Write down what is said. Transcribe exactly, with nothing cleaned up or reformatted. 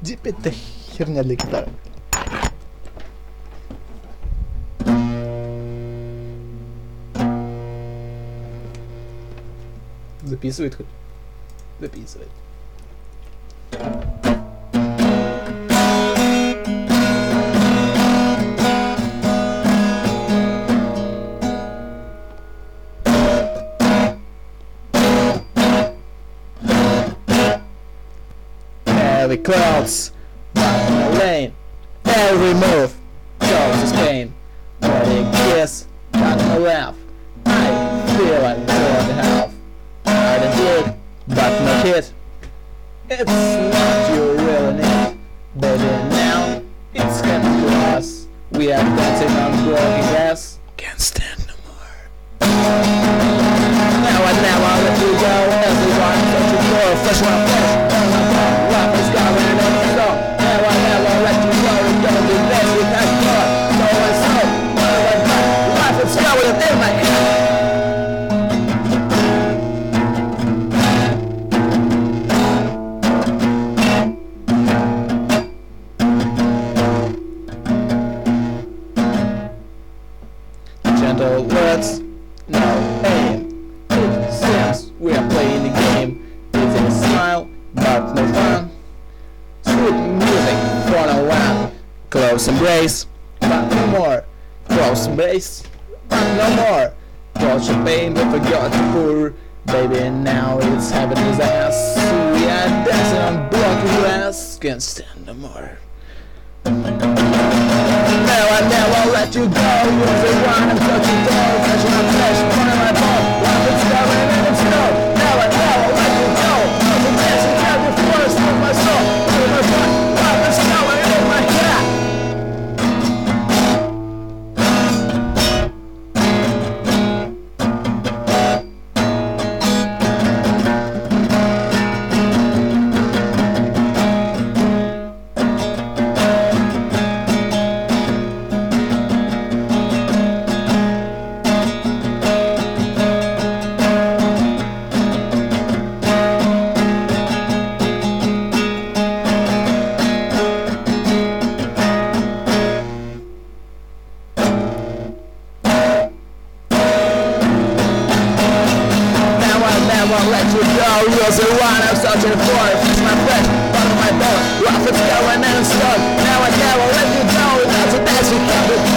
Дип это херня для гитары. Записывает хоть? Записывает. Heavy clouds, in the lane. Every move causes pain. But a kiss, not a laugh. I feel I'm going to have. I done did, but no hit. It's what you really need. Baby, now it's coming to us. We are dancing on broken glass. Can't stand no more. Now and now I'll let you go. Everyone searching for a fresh one fresh. Life is going on and on. Now and now I'll let you go. And don't do this with that thought. So and so, now and now, life is going in my head. Gentle words, no aim. It seems we are playing the game. It's a smile, but no fun. Sweet music for a while. Close embrace, but no more. Close embrace, but no more. Close champagne, but forgot to pour. Baby, now it's happening his ass. We are dancing on broken glass. Can't stand no more. Now I never let you go. You're the one I'm searching for. Touching my flesh, running my bone. Life is going in its snow. Now I never let you go. I'm dancing here before I stop my soul. Through my blood, life is going in my head. Won't let you go, you're the one I'm searching for. Fix my flesh, bottom my bone. Life is going and it's done. Now I never let you go. That's a dance you can't